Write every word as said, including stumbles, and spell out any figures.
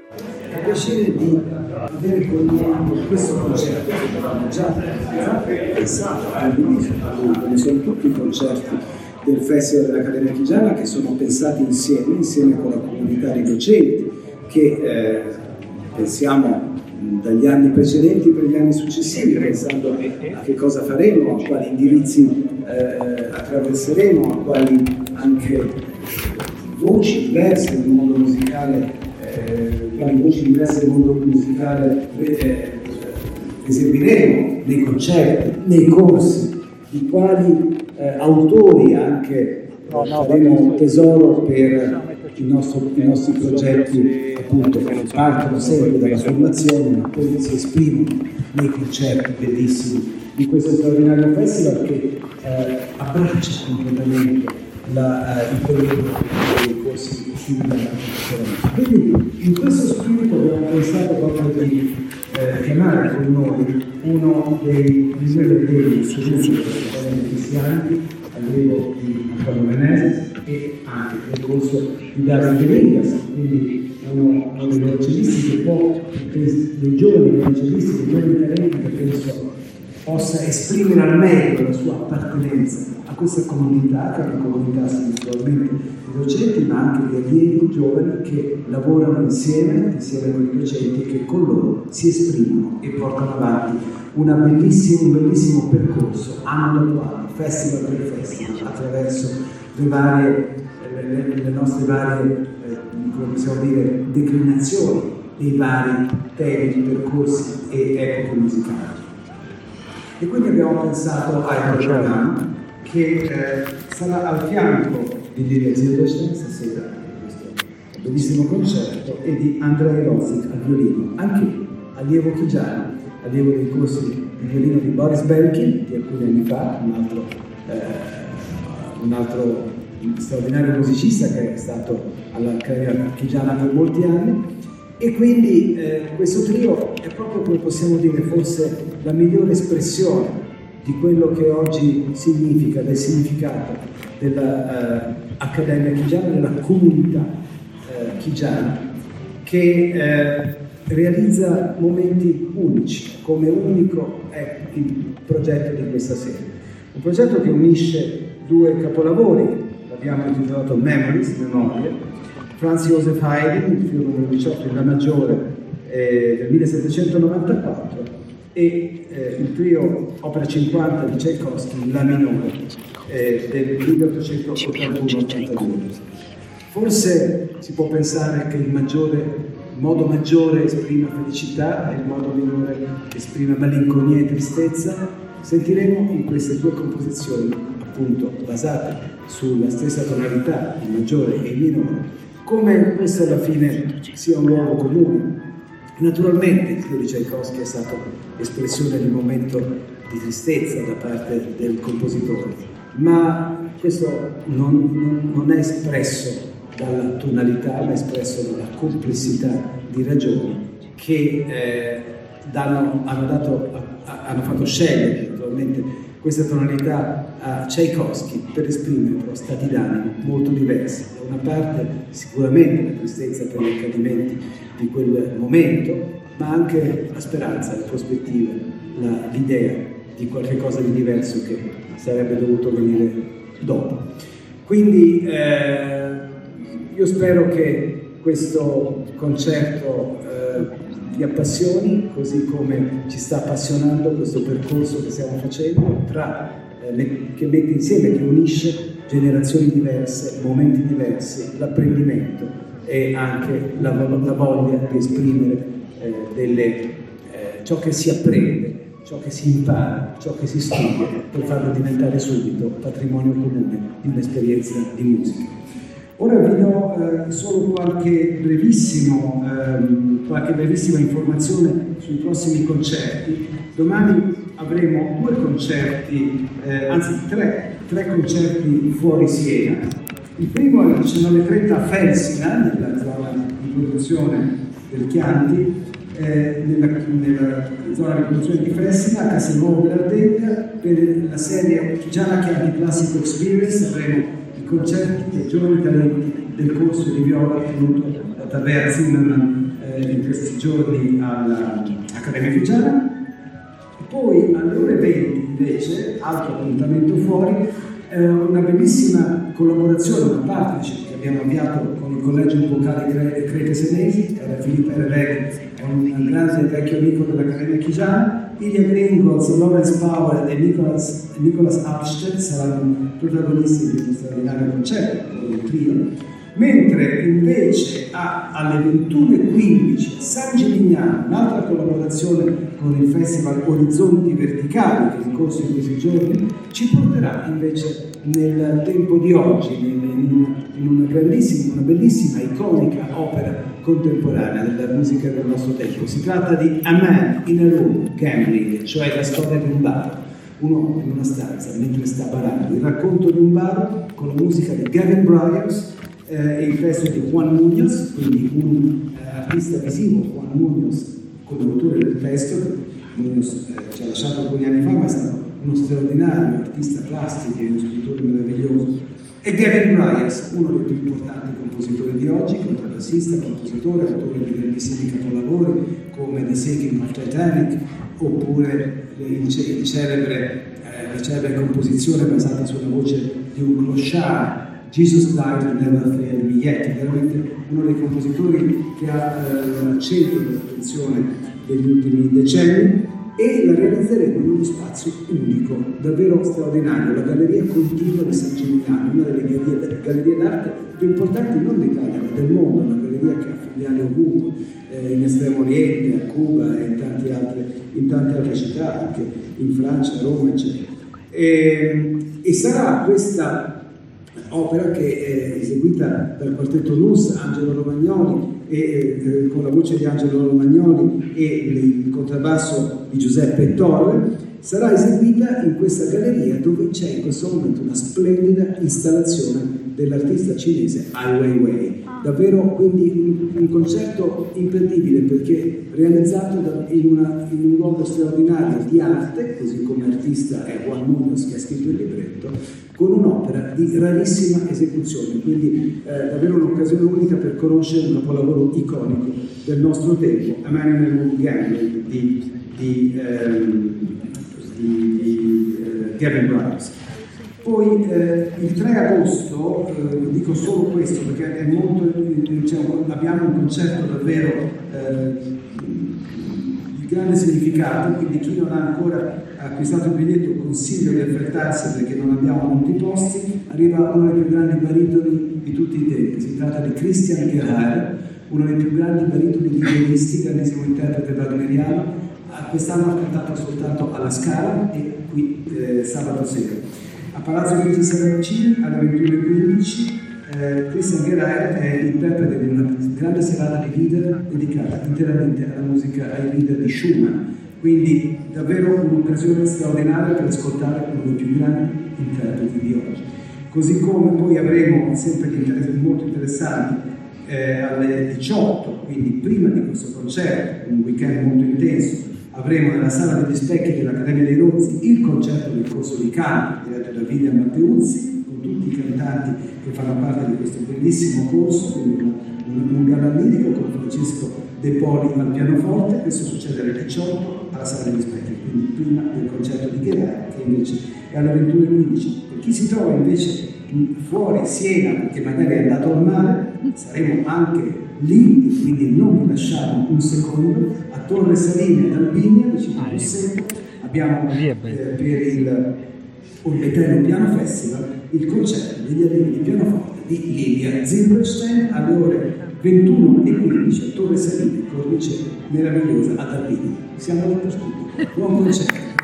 È piacere di avere con noi questo concerto che abbiamo già pensato, condiviso, come sono tutti i concerti del Festival dell'Accademia Chigiana, che sono pensati insieme, insieme con la comunità dei docenti, che eh, pensiamo dagli anni precedenti per gli anni successivi, pensando a che cosa faremo, a quali indirizzi eh, attraverseremo, a quali anche voci diverse nel mondo musicale, eh, quali voci diverse nel mondo musicale eh, eseguiremo nei concerti, nei corsi, di quali eh, autori anche no, no, faremo tesoro per il nostro, i nostri progetti, appunto, che partono sempre dalla formazione, ma poi si esprimono nei concerti bellissimi di questo straordinario festival che eh, abbraccia completamente la, eh, il periodo dei corsi di Quindi in questo spirito abbiamo pensato proprio di eh, chiamare con noi uno dei migliori degli studenti cristiani, allievo di Antonio Menezes e anche del corso di Davide Vegas, quindi uno, uno degli evangelisti che può, dei giovani evangelisti, dei giovani talenti che penso possa esprimere al meglio la sua appartenenza a questa comunità, che è una comunità spiritualmente di docenti, ma anche di allievi giovani che lavorano insieme, insieme con i docenti, che con loro si esprimono e portano avanti una bellissimo, un bellissimo percorso, anno dopo anno, festival per festival, attraverso le varie, le, le nostre varie, eh, come possiamo dire, declinazioni dei vari temi, percorsi e epoche musicali. E quindi abbiamo pensato a un programma che eh, sarà al fianco di Lilia Zilberstein stasera, in questo bellissimo concerto, e di Andrei Rozik al violino, anche allievo chigiano, allievo dei corsi di violino di Boris Belkin di alcuni anni fa, un altro, eh, un altro straordinario musicista che è stato all'Accademia Chigiana per molti anni. E quindi eh, questo trio è proprio, come possiamo dire, forse la migliore espressione di quello che oggi significa, del significato dell'Accademia eh, Chigiana, della comunità eh, chigiana, che eh, realizza momenti unici, come unico è il progetto di questa serie. Un progetto che unisce due capolavori, l'abbiamo intitolato Memories, Memorie, Franz Joseph Haydn, il figlio numero diciotto in La maggiore eh, del millesettecentonovantaquattro, e eh, il trio opera cinquanta di Tchaikovsky, La minore, eh, del milleottocentottantuno. Forse si può pensare che il, maggiore, il modo maggiore esprima felicità e il modo minore esprima malinconia e tristezza. Sentiremo in queste due composizioni, appunto basate sulla stessa tonalità, il maggiore e il minore, come questo alla fine sia un luogo comune. Naturalmente il figlio di Tchaikovsky è stato espressione di un momento di tristezza da parte del compositore, ma questo non, non, non è espresso dalla tonalità, ma è espresso dalla complessità di ragioni che eh, danno, hanno, dato, hanno fatto scegliere naturalmente questa tonalità a Tchaikovsky per esprimere però stati d'animo molto diversi. Da una parte sicuramente la tristezza per gli accadimenti di quel momento, ma anche la speranza, la prospettiva, la, l'idea di qualche cosa di diverso che sarebbe dovuto venire dopo. Quindi eh, io spero che questo concerto eh, vi appassioni, così come ci sta appassionando questo percorso che stiamo facendo, tra, eh, le, che mette insieme, che unisce generazioni diverse, momenti diversi, l'apprendimento e anche la, la voglia di esprimere eh, delle, eh, ciò che si apprende, ciò che si impara, ciò che si studia, per farlo diventare subito patrimonio comune di un'esperienza di musica. Ora vi do eh, solo qualche, brevissimo, ehm, qualche brevissima informazione sui prossimi concerti. Domani avremo due concerti, eh, anzi tre, tre concerti fuori Siena. Il primo alle diciannove e trenta a Felsina, nella zona di produzione del Chianti, eh, nella, nella zona di produzione di Felsina, a Castelnuovo dell'Ardegna, per la serie Chigiana Chianti Classical Experience. Avremo concerti dei giovani talenti del corso di viola tenuto da Tabea Zimmerman eh, in questi giorni all'Accademia Figiana. Poi alle ore venti invece, altro appuntamento fuori, eh, una bellissima collaborazione, una partnership che abbiamo avviato con il Collegio Vocale Cre- Crete Senesi. eh, Filippo Erreg è un grande vecchio amico dell'Accademia Chigiana. Ilya Gringotz, Lawrence Power e Nicholas, Nicholas Abstedt saranno protagonisti di questo straordinario concerto, un trio, mentre invece a, alle ventuno e quindici a San Gimignano, un'altra collaborazione con il Festival Orizzonti Verticali che è in corso in questi giorni, ci porterà invece nel tempo di oggi, in, in, in una grandissima, una bellissima, iconica opera contemporanea della musica del nostro tempo. Si tratta di A Man in a Room Gambling, cioè la storia di un bar, un uomo in una stanza mentre sta barando, il racconto di un bar con la musica di Gavin Bryars eh, e il testo di Juan Muñoz, quindi un eh, artista visivo, Juan Muñoz, come autore del testo. Muñoz eh, ci ha lasciato alcuni anni fa, ma è stato uno straordinario artista plastico e uno scrittore meraviglioso. E Gavin Bryars, uno dei più importanti compositori di oggi, contrabbassista, compositore, autore di grandissimi capolavori come The Sinking of Titanic, oppure il, il celebre, eh, la celebre composizione basata sulla voce di un clochard, Jesus Died Never Failed Me Yet, veramente uno dei compositori che ha eh, al centro dell'attenzione degli ultimi decenni, e la realizzeremo in uno spazio unico, davvero straordinario, la Galleria Continua di San Gimignano, una delle gallerie, gallerie d'arte più importanti non d'Italia ma del mondo, una galleria che ha filiali ovunque, eh, in Estremo Oriente, a Cuba e in, tanti altre, in tante altre città, anche in Francia, a Roma, eccetera. E, e sarà questa opera che è eseguita dal quartetto Nus, Angelo Romagnoli, e, eh, con la voce di Angelo Romagnoli e il contrabbasso di Giuseppe Torre, sarà eseguita in questa galleria dove c'è in questo momento una splendida installazione dell'artista cinese Ai Weiwei. Davvero quindi un, un concerto imperdibile, perché realizzato da, in, una, in un luogo straordinario di arte, così come artista è Juan Muñoz che ha scritto il libretto, con un'opera di rarissima esecuzione, quindi eh, davvero un'occasione unica per conoscere un capolavoro iconico del nostro tempo, A Man in a Room Gambling di, di, ehm, di, di eh, Gavin Bryars. Poi eh, il tre agosto, eh, dico solo questo perché è molto, diciamo, abbiamo un concerto davvero eh, di grande significato, quindi chi non ha ancora acquistato il biglietto consiglio di affrettarsi perché non abbiamo molti posti. Arriva uno dei più grandi baritoni di tutti i tempi, si tratta di Christian Gerhard, uno dei più grandi baritoni di violisti, grandissimo interprete wagneriano. Quest'anno ha cantato soltanto alla Scala e qui eh, sabato sera. A Palazzo Grigi Saracini alle ventuno e quindici eh, Christian Gerhard è interprete di una grande serata di lieder dedicata interamente alla musica, ai lieder di Schumann, quindi davvero un'occasione straordinaria per ascoltare uno dei più grandi interpreti di oggi. Così come poi avremo sempre di interesse molto interessanti eh, alle diciotto, quindi prima di questo concerto, un weekend molto intenso, avremo nella Sala degli Specchi dell'Accademia dei Rozzi il concerto del corso di canto diretto da William Matteuzzi, con tutti i cantanti che fanno parte di questo bellissimo corso, quindi un, un, un gala lirico con Francesco De Poli al pianoforte. Questo succede alle diciotto alla Sala degli Specchi, quindi prima del concerto di Gerhard, che invece è alle ventuno e quindici. Per chi si trova invece fuori Siena, perché magari è andato al mare, saremo anche lì, quindi non vi lasciamo un secondo, a Torre Saline ad Albinia, vicino a Busseto. Abbiamo eh, per il Orbetello Piano Festival il concerto degli allievi di pianoforte di Livia Zilberstein alle ore ventuno e quindici a Torre Saline, cornice meravigliosa ad Albinia. Siamo dappertutto. Buon concerto.